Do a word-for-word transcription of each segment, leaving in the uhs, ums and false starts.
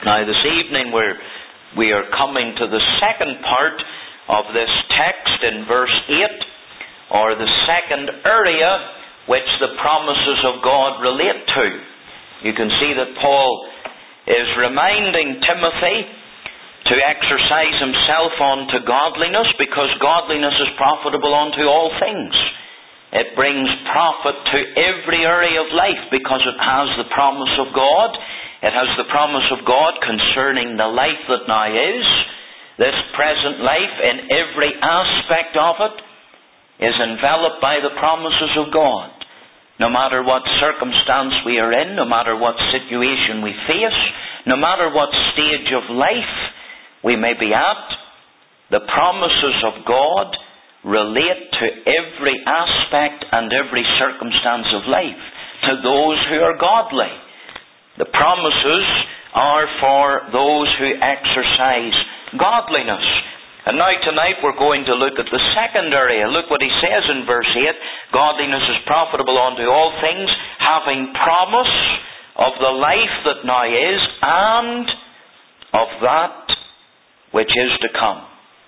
Now this evening we're, we are coming to the second part of this text in verse eight, or the second area which the promises of God relate to. You can see that Paul is reminding Timothy to exercise himself unto godliness, because godliness is profitable unto all things. It brings profit to every area of life because it has the promise of God. It has the promise of God concerning the life that now is. This present life, in every aspect of it, is enveloped by the promises of God. No matter what circumstance we are in, no matter what situation we face, no matter what stage of life we may be at, the promises of God relate to every aspect and every circumstance of life, to those who are godly. The promises are for those who exercise godliness. And now tonight we're going to look at the second area. Look what he says in verse eight. Godliness is profitable unto all things, having promise of the life that now is, and of that which is to come.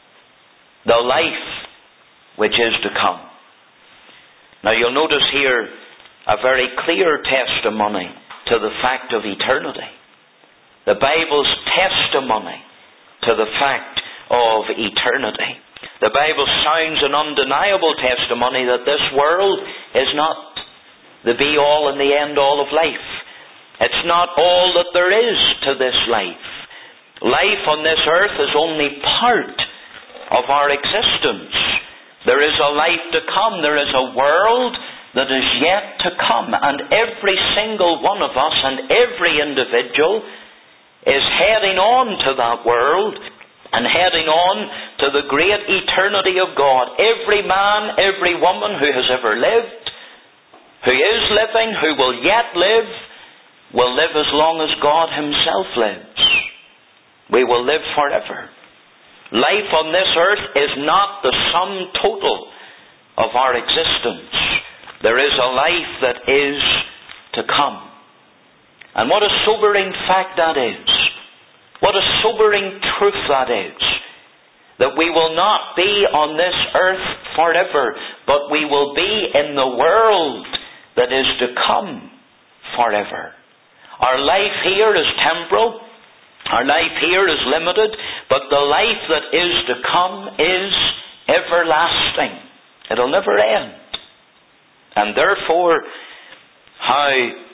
The life which is to come. Now you'll notice here a very clear testimony to the fact of eternity. The Bible's testimony to the fact of eternity. The Bible sounds an undeniable testimony that this world is not the be-all and the end-all of life. It's not all that there is to this life. Life on this earth is only part of our existence. There is a life to come. There is a world that is yet to come. And every single one of us and every individual is heading on to that world and heading on to the great eternity of God. Every man, every woman who has ever lived, who is living, who will yet live, will live as long as God Himself lives. We will live forever. Life on this earth is not the sum total of our existence. There is a life that is to come. And what a sobering fact that is. What a sobering truth that is. That we will not be on this earth forever, but we will be in the world that is to come forever. Our life here is temporal. Our life here is limited, but the life that is to come is everlasting. It'll never end. And therefore, how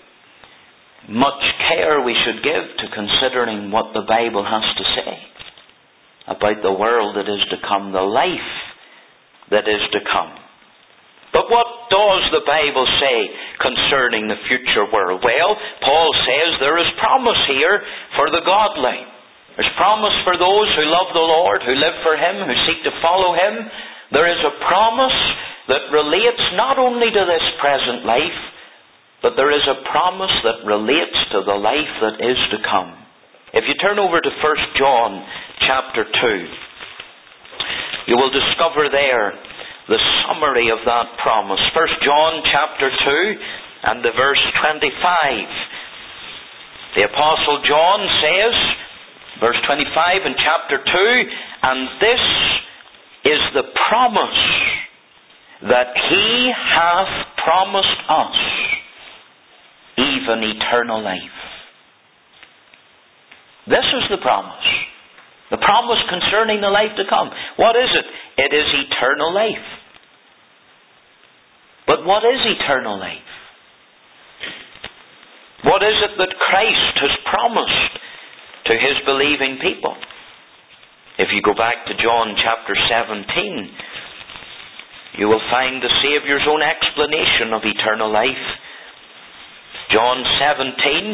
much care we should give to considering what the Bible has to say about the world that is to come, the life that is to come. But what does the Bible say concerning the future world? Well, Paul says there is promise here for the godly. There's promise for those who love the Lord, who live for Him, who seek to follow Him. There is a promise that relates not only to this present life, but there is a promise that relates to the life that is to come. If you turn over to First John chapter two, you will discover there the summary of that promise. First John chapter two and the verse twenty-five. The Apostle John says, verse twenty-five in chapter two, and this is the promise that He hath promised us, even eternal life. This is the promise. The promise concerning the life to come. What is it? It is eternal life. But what is eternal life? What is it that Christ has promised to His believing people? If you go back to John chapter seventeen, you will find the Saviour's own explanation of eternal life. John seventeen,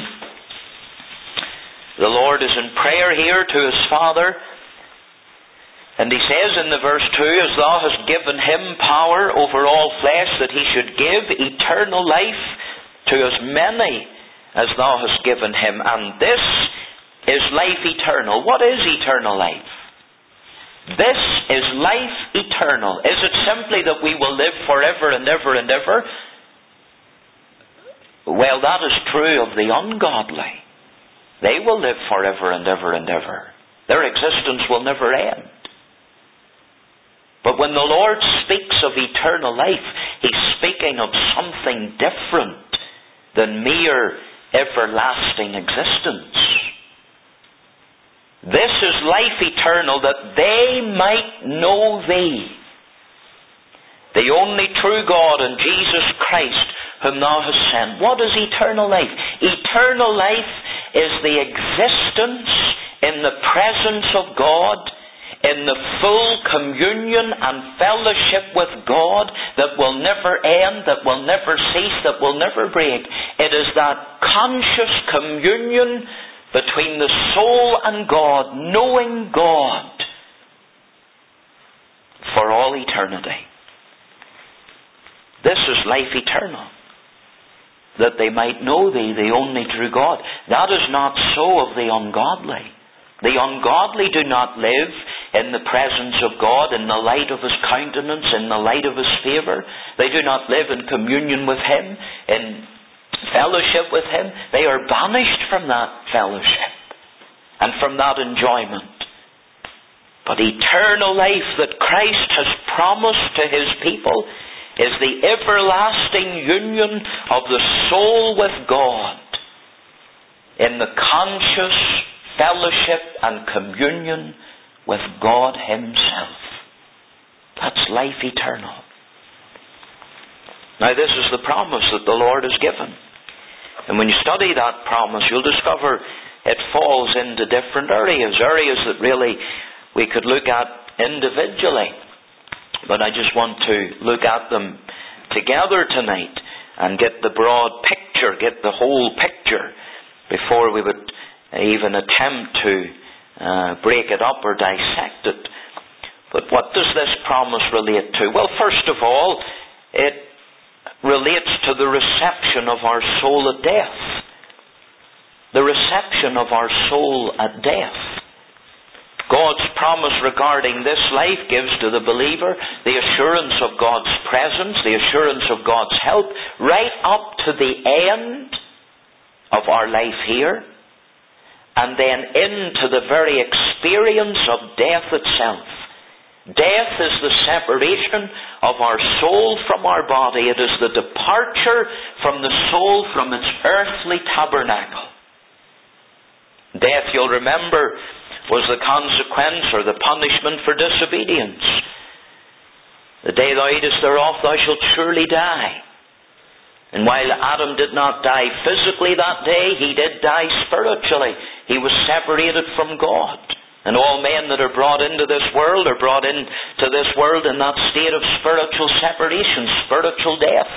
the Lord is in prayer here to His Father, and He says in the verse two, as Thou hast given Him power over all flesh, that He should give eternal life to as many as Thou hast given Him. And this is life eternal. What is eternal life? This is life eternal. Is it simply that we will live forever and ever and ever? Well, that is true of the ungodly. They will live forever and ever and ever. Their existence will never end. But when the Lord speaks of eternal life, He's speaking of something different than mere everlasting existence. This is life eternal, that they might know Thee, the only true God, and Jesus Christ, whom Thou hast sent. What is eternal life? Eternal life is the existence in the presence of God, in the full communion and fellowship with God that will never end, that will never cease, that will never break. It is that conscious communion between the soul and God, knowing God for all eternity. This is life eternal, that they might know Thee, the only true God. That is not so of the ungodly. The ungodly do not live in the presence of God, in the light of His countenance, in the light of His favour. They do not live in communion with Him, in fellowship with Him. They are banished from that fellowship and from that enjoyment. But eternal life that Christ has promised to His people is the everlasting union of the soul with God in the conscious fellowship and communion with God Himself. That's life eternal. Now, this is the promise that the Lord has given. And when you study that promise, you'll discover it falls into different areas, areas that really we could look at individually. But I just want to look at them together tonight and get the broad picture, get the whole picture, before we would even attempt to uh, break it up or dissect it. But what does this promise relate to? Well, first of all, it relates to the reception of our soul at death. The reception of our soul at death. God's promise regarding this life gives to the believer the assurance of God's presence, the assurance of God's help, right up to the end of our life here, and then into the very experience of death itself. Death is the separation of our soul from our body. It is the departure from the soul from its earthly tabernacle. Death, you'll remember, was the consequence or the punishment for disobedience. The day thou eatest thereof, thou shalt surely die. And while Adam did not die physically that day, he did die spiritually. He was separated from God. And all men that are brought into this world are brought into this world in that state of spiritual separation, spiritual death.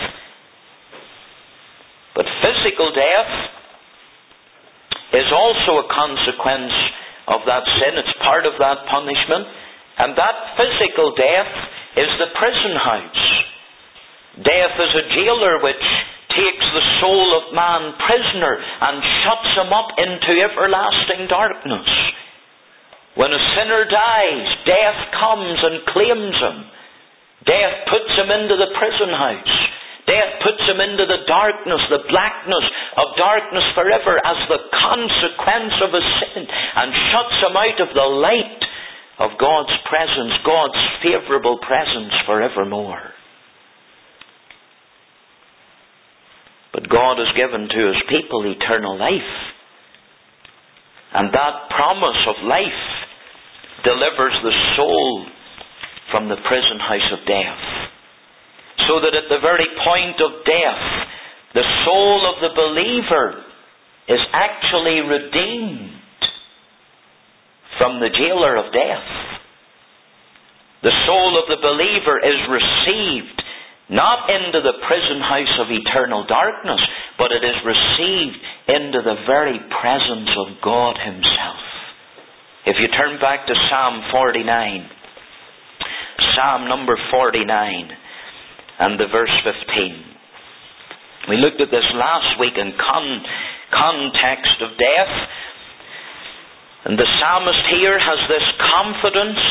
But physical death is also a consequence of that sin. It's part of that punishment. And that physical death is the prison house. Death is a jailer which takes the soul of man prisoner and shuts him up into everlasting darkness. When a sinner dies, death comes and claims him. Death puts him into the prison house. Death puts him into the darkness, the blackness of darkness forever as the consequence of his sin, and shuts him out of the light of God's presence, God's favourable presence forevermore. But God has given to His people eternal life. And that promise of life delivers the soul from the prison house of death. So that at the very point of death, the soul of the believer is actually redeemed from the jailer of death. The soul of the believer is received not into the prison house of eternal darkness, but it is received into the very presence of God Himself. If you turn back to Psalm forty-nine, Psalm number forty-nine, and the verse fifteen. We looked at this last week in con- context of death, and the psalmist here has this confidence.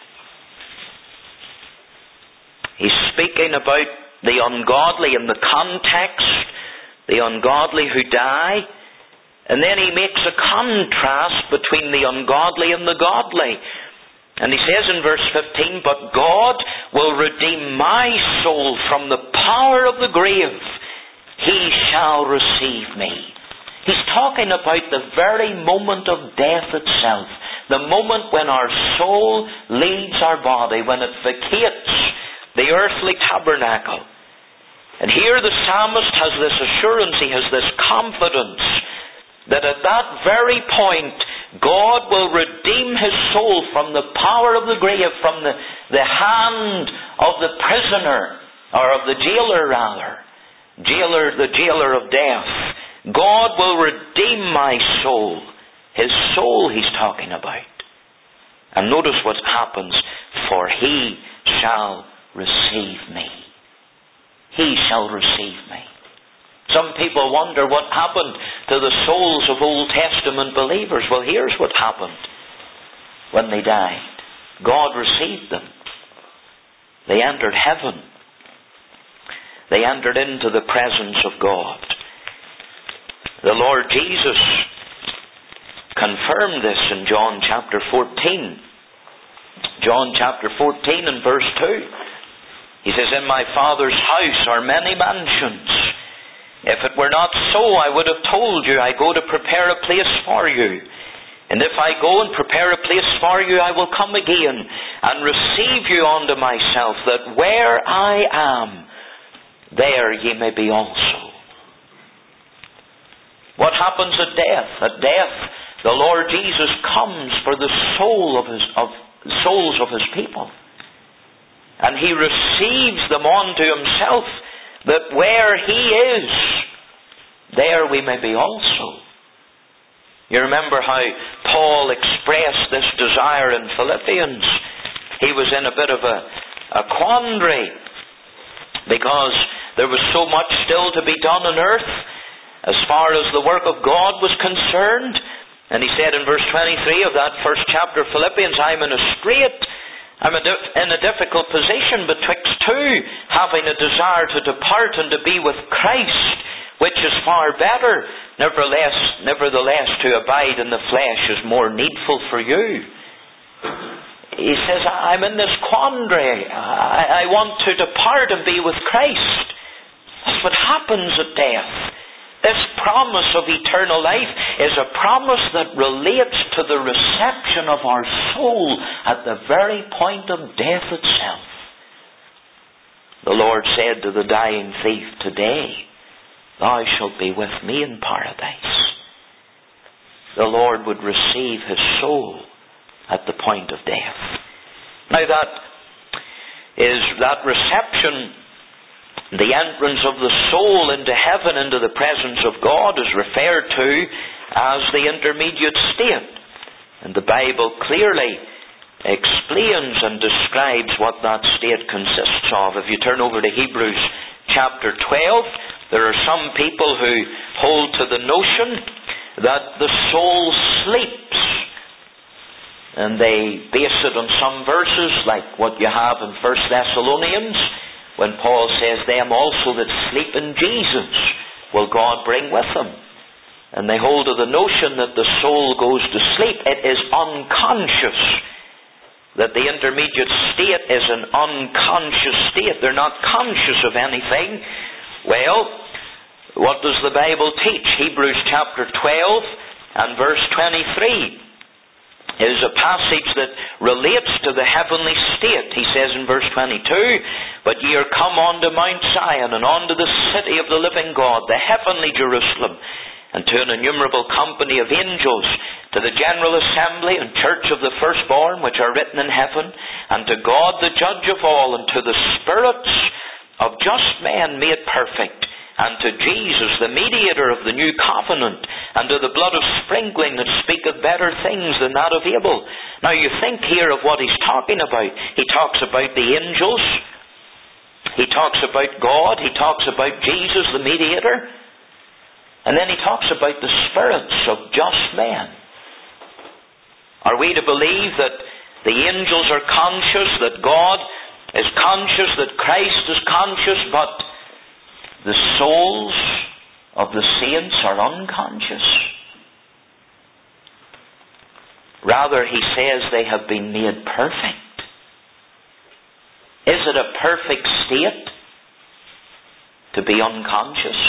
He's speaking about the ungodly in the context, the ungodly who die And then he makes a contrast between the ungodly and the godly. And he says in verse fifteen, "But God will redeem my soul from the power of the grave. He shall receive me." He's talking about the very moment of death itself. The moment when our soul leaves our body, when it vacates the earthly tabernacle. And here the psalmist has this assurance, he has this confidence, that at that very point, God will redeem his soul from the power of the grave, from the, the hand of the prisoner, or of the jailer rather. Jailer, the jailer of death. God will redeem my soul. His soul he's talking about. And notice what happens. For he shall receive me. He shall receive me. Some people wonder what happened to the souls of Old Testament believers. Well, here's what happened when they died. God received them. They entered heaven. They entered into the presence of God. The Lord Jesus confirmed this in John chapter fourteen. John chapter fourteen and verse two. He says, "In my Father's house are many mansions. If it were not so, I would have told you, I go to prepare a place for you. And if I go and prepare a place for you, I will come again and receive you unto myself, that where I am, there ye may be also." What happens at death? At death, the Lord Jesus comes for the soul of his of souls of his people. And he receives them unto himself, that where he is, there we may be also. You remember how Paul expressed this desire in Philippians. He was in a bit of a, a quandary, because there was so much still to be done on earth as far as the work of God was concerned. And he said in verse twenty-three of that first chapter of Philippians, "I'm in a strait, I'm in a difficult position betwixt two, having a desire to depart and to be with Christ, which is far better. Nevertheless, nevertheless, to abide in the flesh is more needful for you." He says, "I'm in this quandary. I, I want to depart and be with Christ." That's what happens at death. This promise of eternal life is a promise that relates to the reception of our soul at the very point of death itself. The Lord said to the dying thief, "Today thou shalt be with me in paradise." The Lord would receive his soul at the point of death. Now that is that reception, the entrance of the soul into heaven, into the presence of God, is referred to as the intermediate state. And the Bible clearly explains and describes what that state consists of. If you turn over to Hebrews chapter twelve, there are some people who hold to the notion that the soul sleeps. And they base it on some verses like what you have in First Thessalonians, when Paul says, "Them also that sleep in Jesus will God bring with him." And they hold to the notion that the soul goes to sleep. It is unconscious. That the intermediate state is an unconscious state. They're not conscious of anything. Well, what does the Bible teach? Hebrews chapter twelve and verse twenty-three is a passage that relates to the heavenly state. He says in verse twenty-two, "But ye are come unto Mount Zion, and unto the city of the living God, the heavenly Jerusalem, and to an innumerable company of angels, to the general assembly and church of the firstborn which are written in heaven, and to God the judge of all, and to the spirits of just men made perfect, and to Jesus, the mediator of the new covenant, and to the blood of sprinkling that speaketh better things than that of Abel." Now you think here of what he's talking about. He talks about the angels. He talks about God. He talks about Jesus, the mediator. And then he talks about the spirits of just men. Are we to believe that the angels are conscious, that God is conscious, that Christ is conscious, but the souls of the saints are unconscious? Rather, he says they have been made perfect. Is it a perfect state to be unconscious?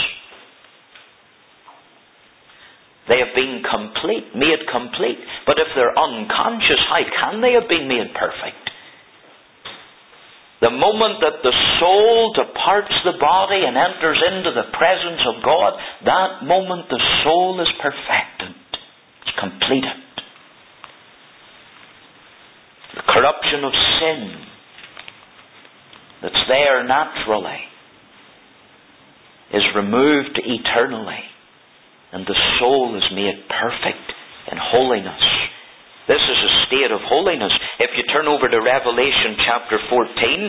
They have been complete, made complete. But if they're unconscious, how can they have been made perfect? The moment that the soul departs the body and enters into the presence of God, that moment the soul is perfected. It's completed. The corruption of sin that's there naturally is removed eternally, and the soul is made perfect in holiness. This is a state of holiness. If you turn over to Revelation chapter fourteen,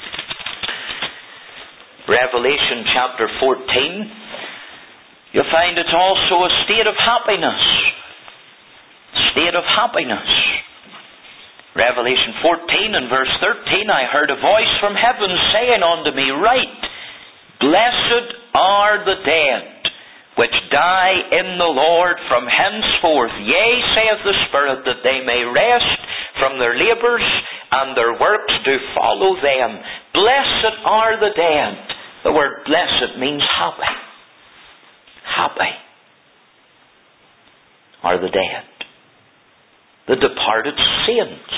Revelation chapter fourteen, you'll find it's also a state of happiness. State of happiness. Revelation fourteen and verse thirteen, I heard a voice from heaven saying unto me, Write, Blessed are the dead which die in the Lord from henceforth. Yea, saith the Spirit, that they may rest from their labours, and their works do follow them. Blessed are the dead. The word blessed means happy. Happy are the dead. The departed saints.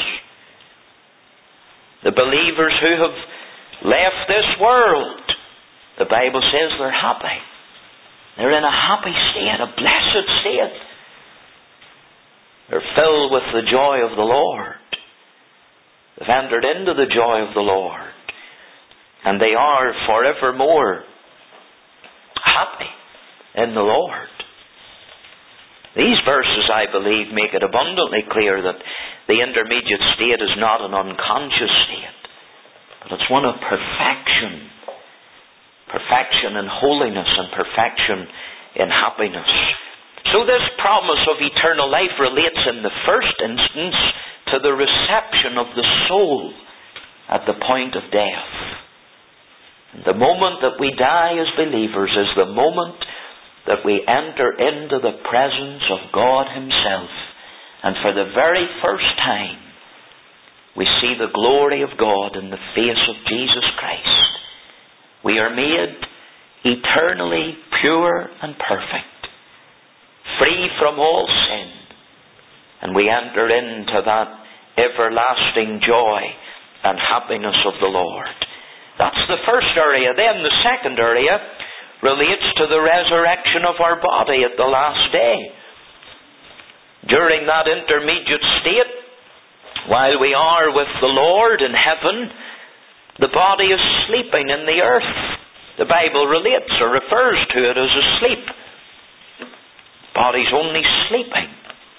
The believers who have left this world. The Bible says they're happy. They're in a happy state, a blessed state. They're filled with the joy of the Lord. They've entered into the joy of the Lord. And they are forevermore happy in the Lord. These verses, I believe, make it abundantly clear that the intermediate state is not an unconscious state, but it's one of perfection. Perfection in holiness and perfection in happiness. So this promise of eternal life relates in the first instance to the reception of the soul at the point of death. And the moment that we die as believers is the moment that we enter into the presence of God Himself. And for the very first time, we see the glory of God in the face of Jesus Christ. We are made eternally pure and perfect, free from all sin, and we enter into that everlasting joy and happiness of the Lord. That's the first area. Then the second area relates to the resurrection of our body at the last day. During that intermediate state, while we are with the Lord in heaven, the body is sleeping in the earth. The Bible relates or refers to it as asleep. The body's only sleeping.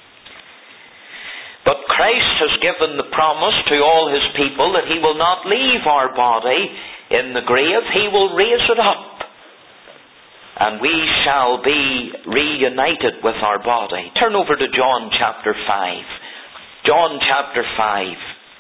But Christ has given the promise to all His people that He will not leave our body in the grave. He will raise it up. And we shall be reunited with our body. Turn over to John chapter five. John chapter five.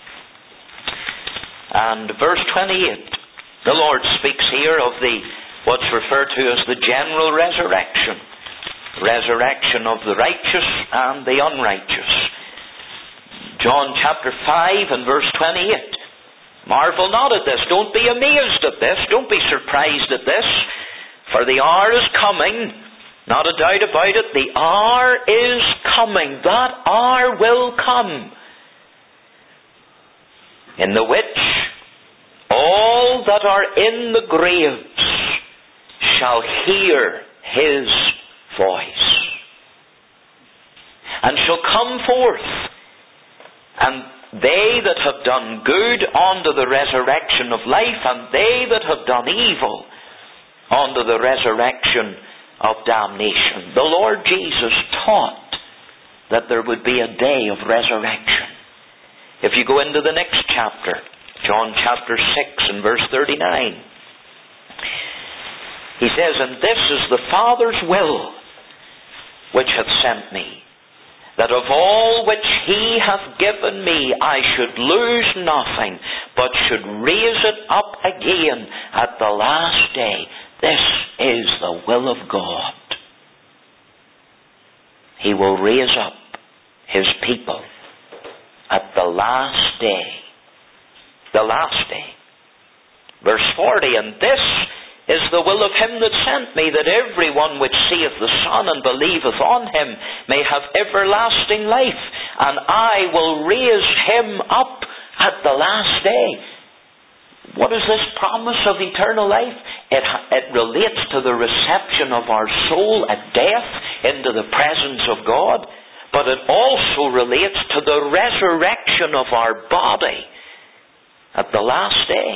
And verse twenty-eight, the Lord speaks here of the what's referred to as the general resurrection. Resurrection of the righteous and the unrighteous. John chapter five and verse twenty-eight. Marvel not at this. Don't be amazed at this. Don't be surprised at this. For the hour is coming, not a doubt about it, the hour is coming. That hour will come, in the which all that are in the graves shall hear His voice, and shall come forth, and they that have done good unto the resurrection of life, and they that have done evil unto the resurrection of damnation. The Lord Jesus taught that there would be a day of resurrection. If you go into the next chapter, John chapter six and verse thirty-nine, He says, And this is the Father's will which hath sent me, that of all which He hath given me I should lose nothing, but should raise it up again at the last day. This is the will of God. He will raise up His people at the last day. The last day. Verse forty, and this is the will of him that sent me, that every one which seeth the Son and believeth on him may have everlasting life, and I will raise him up at the last day. What is this promise of eternal life? It, it relates to the reception of our soul at death into the presence of God, but it also relates to the resurrection of our body at the last day.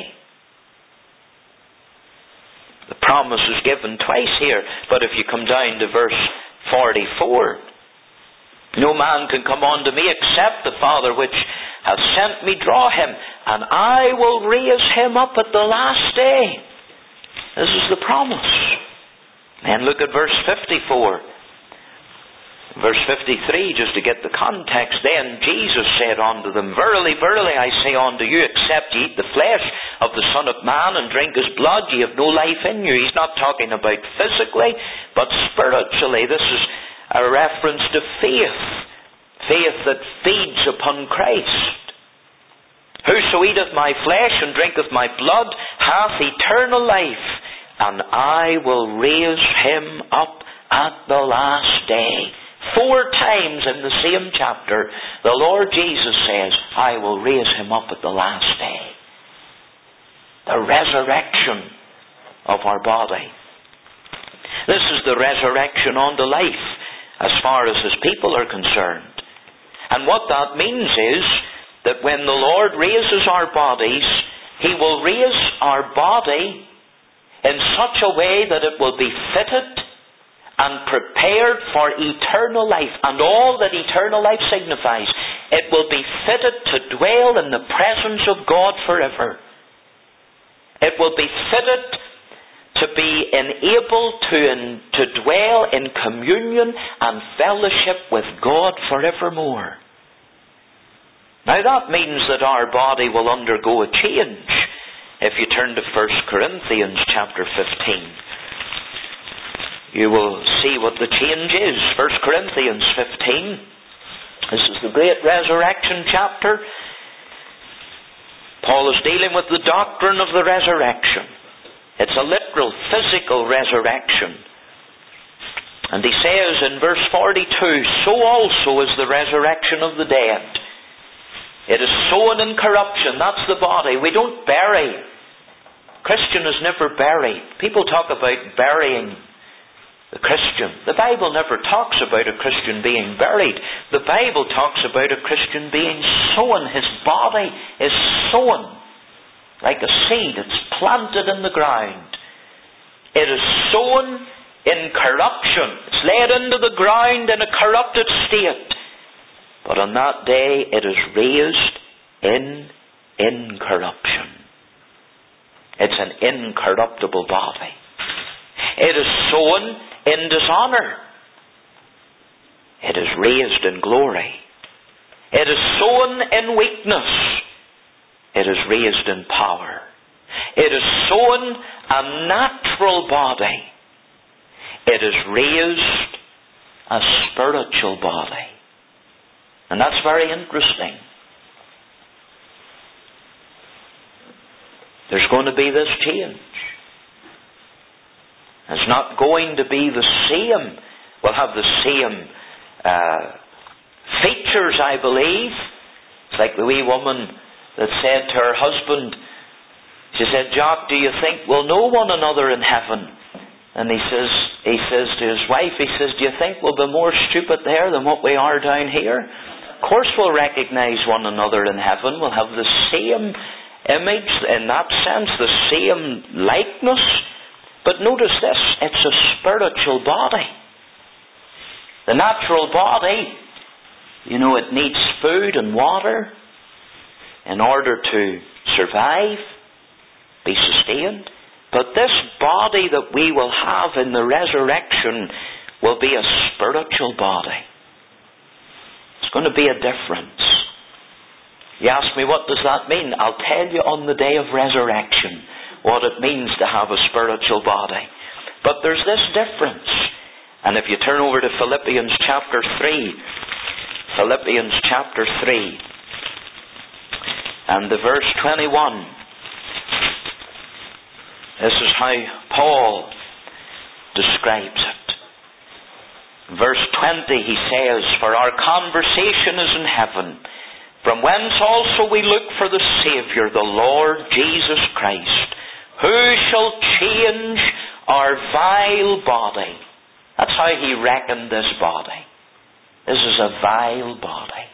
The promise is given twice here, but if you come down to verse forty-four, no man can come unto me except the Father which hath sent me draw him, and I will raise him up at the last day. This is the promise. And look at verse fifty-four. Verse fifty-three, just to get the context, then Jesus said unto them, Verily, verily, I say unto you, except ye eat the flesh of the Son of Man and drink his blood, ye have no life in you. He's not talking about physically, but spiritually. This is a reference to faith. Faith that feeds upon Christ. Whoso eateth my flesh and drinketh my blood hath eternal life, and I will raise him up at the last day. Four times in the same chapter, the Lord Jesus says, I will raise him up at the last day. The resurrection of our body. This is the resurrection unto life, as far as his people are concerned. And what that means is that when the Lord raises our bodies, he will raise our body in such a way that it will be fitted and prepared for eternal life, and all that eternal life signifies. It will be fitted to dwell in the presence of God forever. It will be fitted to be enabled to, in, to dwell in communion and fellowship with God forevermore. Now that means that our body will undergo a change. If you turn to First Corinthians chapter fifteen, you will see what the change is. First Corinthians fifteen. This is the great resurrection chapter. Paul is dealing with the doctrine of the resurrection. It's a literal, physical resurrection. And he says in verse forty-two, so also is the resurrection of the dead. It is sown in corruption. That's the body. We don't bury. Christian is never buried. People talk about burying the Christian. The Bible never talks about a Christian being buried. The Bible talks about a Christian being sown. His body is sown like a seed. It's planted in the ground. It is sown in corruption. It's laid into the ground in a corrupted state. But on that day it is raised in incorruption. It's an incorruptible body. It is sown in dishonor. It is raised in glory. It is sown in weakness. It is raised in power. It is sown a natural body. It is raised a spiritual body. And that's very interesting. There's going to be this change. It's not going to be the same. We'll have the same uh, features, I believe. It's like the wee woman that said to her husband, she said, Jock, do you think we'll know one another in heaven? And he says, he says to his wife, he says, do you think we'll be more stupid there than what we are down here? Of course we'll recognize one another in heaven. We'll have the same image, in that sense, the same likeness. But notice this, it's a spiritual body. The natural body, you know, it needs food and water in order to survive, be sustained. But this body that we will have in the resurrection will be a spiritual body. It's going to be a difference. You ask me, what does that mean? I'll tell you on the day of resurrection what it means to have a spiritual body. But there's this difference. And if you turn over to Philippians chapter three, Philippians chapter three, And the verse twenty-one, this is how Paul describes it. Verse twenty, he says, "For our conversation is in heaven, from whence also we look for the Saviour, the Lord Jesus Christ, who shall change our vile body." That's how he reckoned this body. This is a vile body.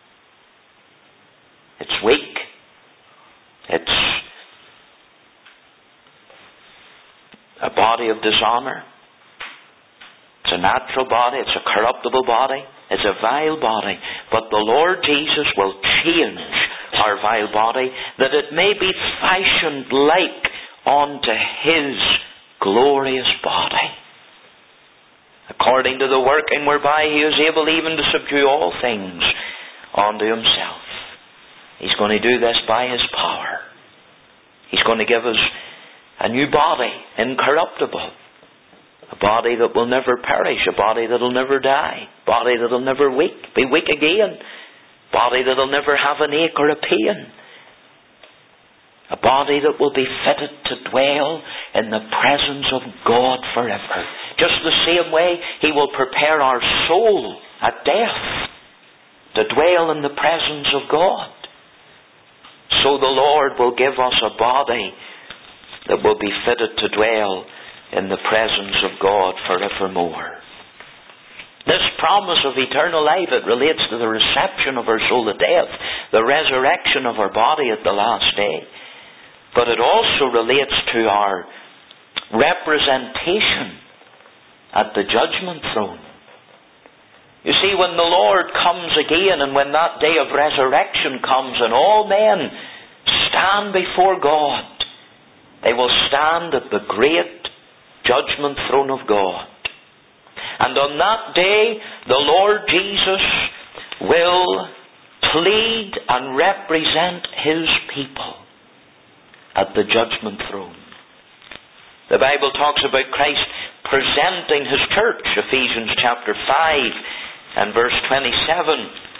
It's weak. It's a body of dishonour. It's a natural body. It's a corruptible body. It's a vile body. But the Lord Jesus will change our vile body, that it may be fashioned like unto His glorious body, according to the working whereby He is able even to subdue all things unto Himself. He's going to do this by His power. He's going to give us a new body, incorruptible. A body that will never perish. A body that will never die. A body that will never weak, be weak again. A body that will never have an ache or a pain. A body that will be fitted to dwell in the presence of God forever. Just the same way He will prepare our soul at death to dwell in the presence of God. So the Lord will give us a body that will be fitted to dwell in the presence of God forevermore. This promise of eternal life, it relates to the reception of our soul at death, the resurrection of our body at the last day. But it also relates to our representation at the judgment throne. You see, when the Lord comes again, and when that day of resurrection comes, and all men stand before God, they will stand at the great judgment throne of God. And on that day, the Lord Jesus will plead and represent His people at the judgment throne. The Bible talks about Christ presenting His church, Ephesians chapter five and verse twenty-seven.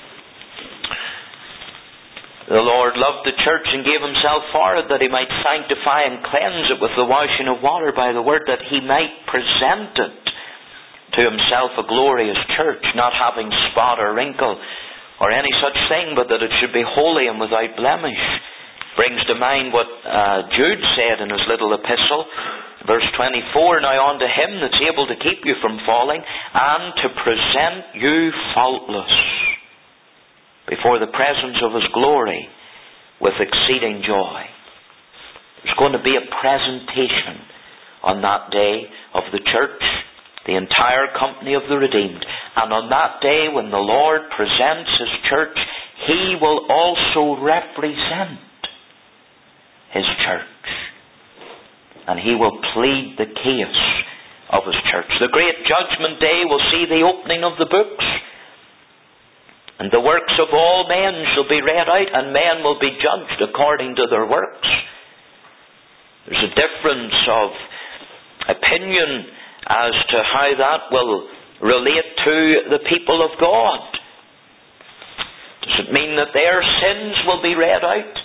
The Lord loved the church and gave Himself for it, that He might sanctify and cleanse it with the washing of water by the word, that He might present it to Himself a glorious church, not having spot or wrinkle or any such thing, but that it should be holy and without blemish. Brings to mind what uh, Jude said in his little epistle, verse twenty-four, "Now unto Him that's able to keep you from falling, and to present you faultless before the presence of His glory with exceeding joy." There's going to be a presentation on that day of the church, the entire company of the redeemed. And on that day, when the Lord presents His church, He will also represent His church. And He will plead the case of His church. The great judgment day will see the opening of the books. And the works of all men shall be read out, and men will be judged according to their works. There's a difference of opinion as to how that will relate to the people of God. Does it mean that their sins will be read out?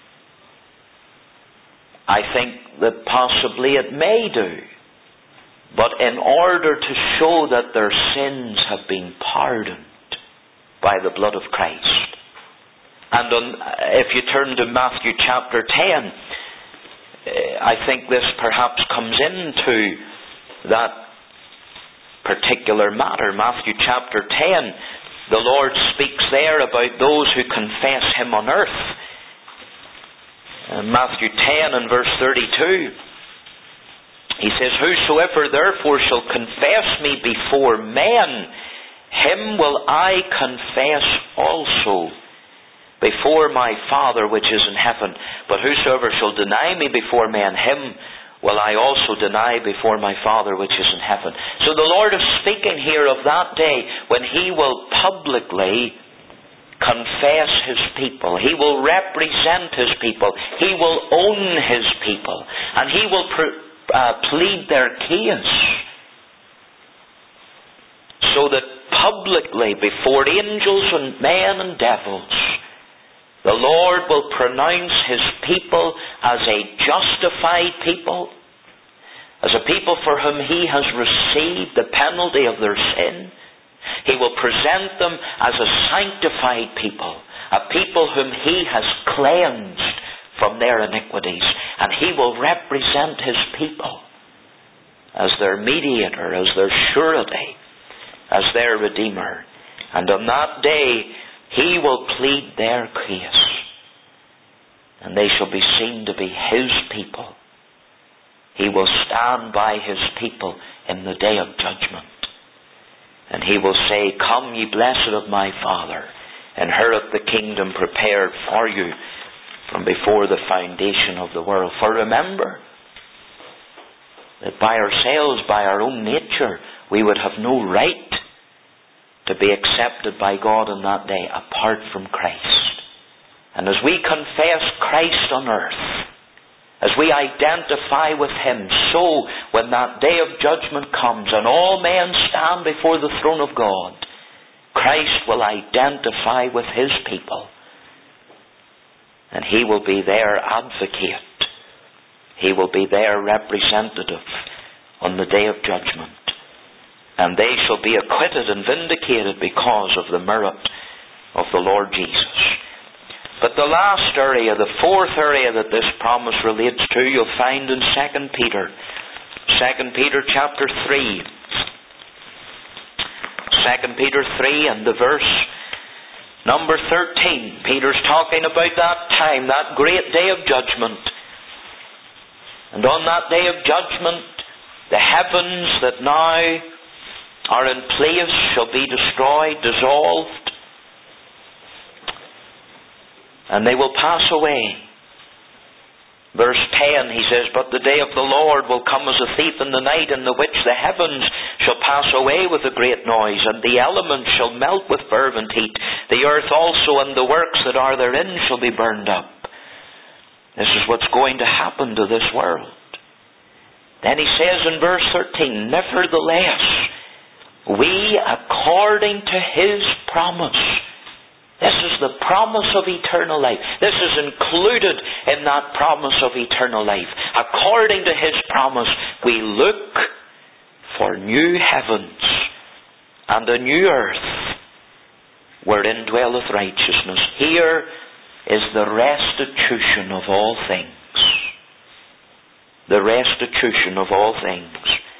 I think that possibly it may do. But in order to show that their sins have been pardoned by the blood of Christ. And on, if you turn to Matthew chapter ten, I think this perhaps comes into that particular matter. Matthew chapter ten, the Lord speaks there about those who confess Him on earth. In Matthew ten and verse thirty-two, He says, "Whosoever therefore shall confess me before men, Him will I confess also before my Father which is in heaven. But whosoever shall deny me before men, him will I also deny before my Father which is in heaven." So the Lord is speaking here of that day when He will publicly confess His people. He will represent His people. He will own His people. And He will pre- uh, plead their case. So that publicly before angels and men and devils, The Lord will pronounce His people as a justified people, as a people for whom He has received the penalty of their sin. He will present them as a sanctified people, a people whom He has cleansed from their iniquities. And He will represent His people as their mediator, as their surety, as their Redeemer. And on that day, He will plead their case. And they shall be seen to be His people. He will stand by His people in the day of judgment. And He will say, "Come, ye blessed of my Father, inherit the kingdom prepared for you from before the foundation of the world." For remember that by ourselves, by our own nature, we would have no right to be accepted by God on that day apart from Christ. And as we confess Christ on earth, as we identify with Him, so when that day of judgment comes and all men stand before the throne of God, Christ will identify with His people. And He will be their advocate. He will be their representative on the day of judgment. And they shall be acquitted and vindicated because of the merit of the Lord Jesus. But the last area, the fourth area that this promise relates to, you'll find in Second Peter. Second Peter chapter three. Second Peter three and the verse number thirteen. Peter's talking about that time, that great day of judgment. And on that day of judgment, the heavens that now are in place shall be destroyed, dissolved, and they will pass away. Verse ten, he says, "But the day of the Lord will come as a thief in the night, in the which the heavens shall pass away with a great noise, and the elements shall melt with fervent heat. The earth also and the works that are therein shall be burned up." This is what's going to happen to this world. Then he says in verse thirteen, "Nevertheless, we, according to His promise," this is the promise of eternal life. This is included in that promise of eternal life. According to His promise, we look for new heavens and a new earth wherein dwelleth righteousness. Here is the restitution of all things. The restitution of all things.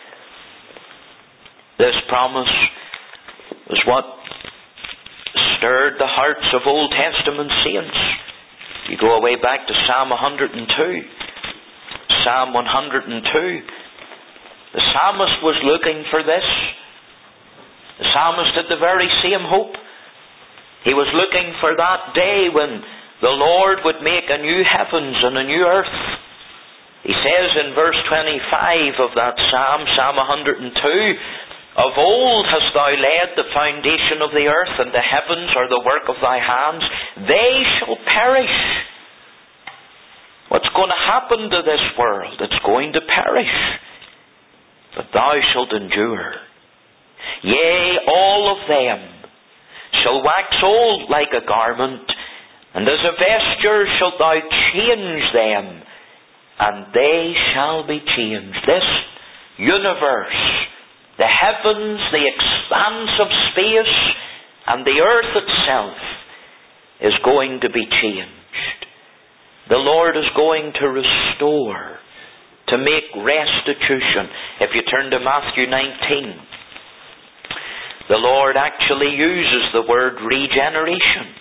This promise is what stirred the hearts of Old Testament saints. You go away back to Psalm one hundred two. Psalm one hundred two. The psalmist was looking for this. The psalmist had the very same hope. He was looking for that day when the Lord would make a new heavens and a new earth. He says in verse twenty-five of that psalm, Psalm one hundred two, "Of old hast thou laid the foundation of the earth, and the heavens are the work of thy hands. They shall perish." What's going to happen to this world? It's going to perish. But thou shalt endure. Yea, all of them shall wax old like a garment, and as a vesture shalt thou change them, and they shall be changed. This universe, the heavens, the expanse of space, and the earth itself is going to be changed. The Lord is going to restore, to make restitution. If you turn to Matthew nineteen, the Lord actually uses the word regeneration.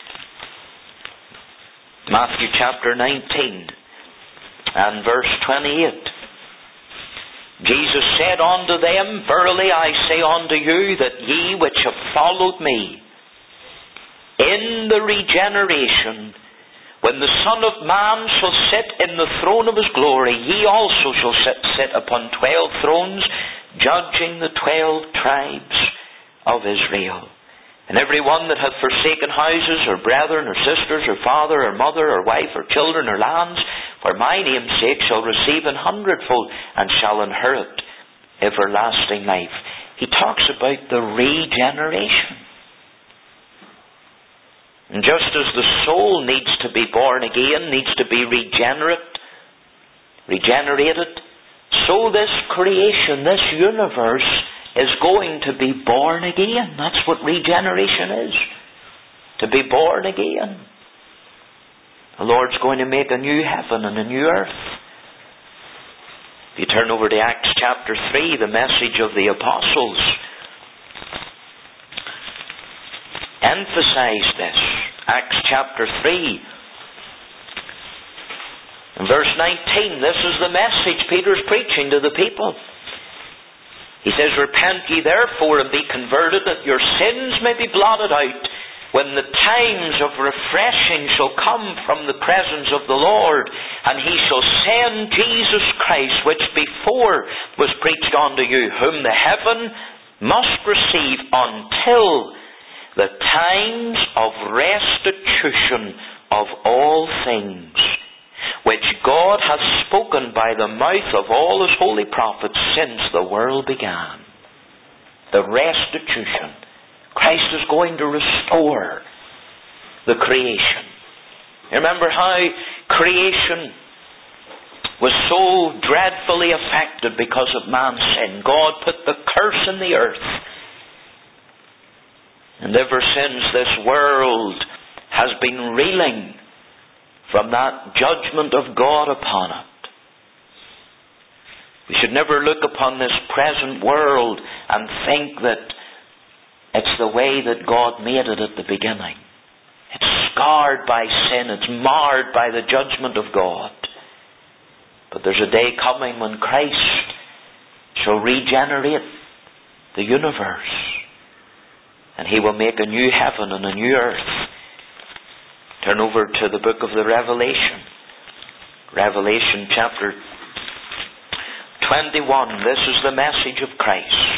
Matthew chapter nineteen and verse twenty-eight. Jesus said unto them, "Verily I say unto you, that ye which have followed me, in the regeneration, when the Son of Man shall sit in the throne of His glory, ye also shall sit, sit upon twelve thrones, judging the twelve tribes of Israel. And every one that hath forsaken houses, or brethren, or sisters, or father, or mother, or wife, or children, or lands, for my name's sake, shall receive an hundredfold, and shall inherit everlasting life." He talks about the regeneration. And just as the soul needs to be born again, needs to be regenerate, regenerated, so this creation, this universe, is going to be born again. That's what regeneration is. To be born again. The Lord's going to make a new heaven and a new earth. If you turn over to Acts chapter three, the message of the apostles emphasize this. Acts chapter three, in verse nineteen, this is the message Peter's preaching to the people. He says, "Repent ye therefore and be converted, that your sins may be blotted out, when the times of refreshing shall come from the presence of the Lord, and he shall send Jesus Christ, which before was preached unto you, whom the heaven must receive until the times of restitution of all things, which God hath spoken by the mouth of all his holy prophets since the world began." The restitution. Christ is going to restore the creation. Remember how creation was so dreadfully affected because of man's sin. God put the curse in the earth. And ever since, this world has been reeling from that judgment of God upon it. We should never look upon this present world and think that it's the way that God made it at the beginning. It's scarred by sin. It's marred by the judgment of God. But there's a day coming when Christ shall regenerate the universe. And he will make a new heaven and a new earth. Turn over to the book of the Revelation. Revelation chapter twenty-one. This is the message of Christ.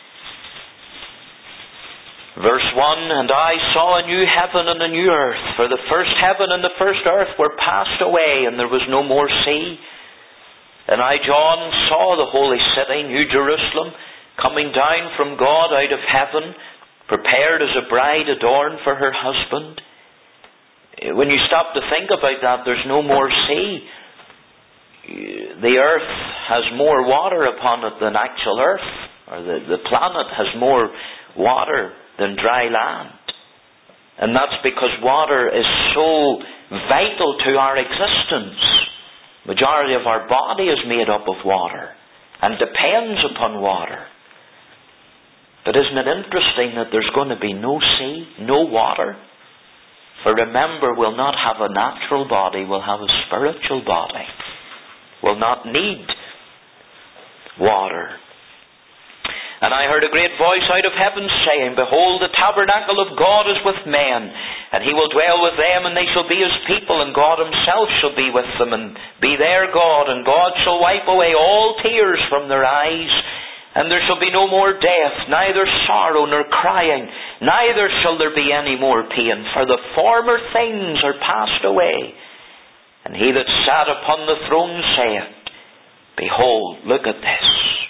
Verse one, "And I saw a new heaven and a new earth, for the first heaven and the first earth were passed away, and there was no more sea. And I, John, saw the holy city, New Jerusalem, coming down from God out of heaven, prepared as a bride adorned for her husband." When you stop to think about that, there's no more sea. The earth has more water upon it than actual earth, or the, the planet has more water than dry land. And that's because water is so vital to our existence. Majority of our body is made up of water and depends upon water. But isn't it interesting that there's going to be no sea, no water? For remember, we'll not have a natural body, we'll have a spiritual body. We'll not need water. "And I heard a great voice out of heaven saying, Behold, the tabernacle of God is with men, and he will dwell with them, and they shall be his people, and God himself shall be with them, and be their God, and God shall wipe away all tears from their eyes, and there shall be no more death, neither sorrow nor crying, neither shall there be any more pain, for the former things are passed away. And he that sat upon the throne saith, Behold," look at this,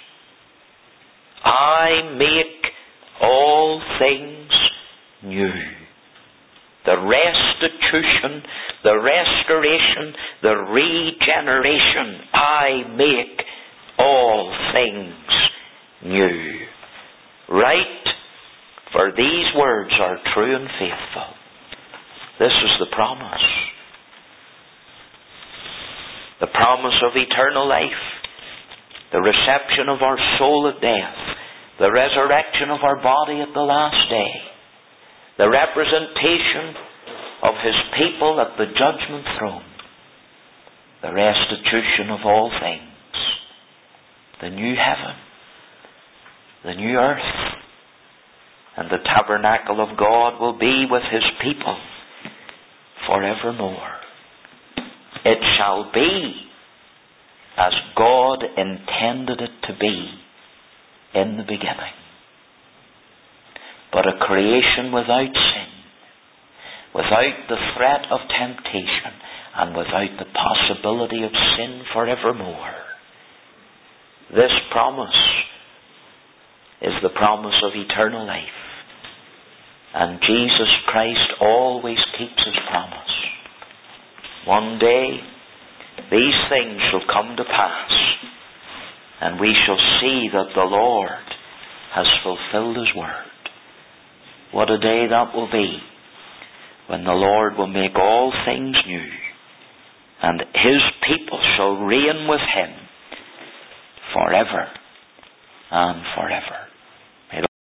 "I make all things new." The restitution, the restoration, the regeneration. I make all things new. Write, for these words are true and faithful. This is the promise. The promise of eternal life. The reception of our soul at death. The resurrection of our body at the last day. The representation of his people at the judgment throne. The restitution of all things. The new heaven. The new earth. And the tabernacle of God will be with his people forevermore. It shall be as God intended it to be in the beginning. But a creation without sin, without the threat of temptation, and without the possibility of sin forevermore. This promise is the promise of eternal life. And Jesus Christ always keeps His promise. One day, these things shall come to pass, and we shall see that the Lord has fulfilled His word. What a day that will be, when the Lord will make all things new, and His people shall reign with Him forever and forever.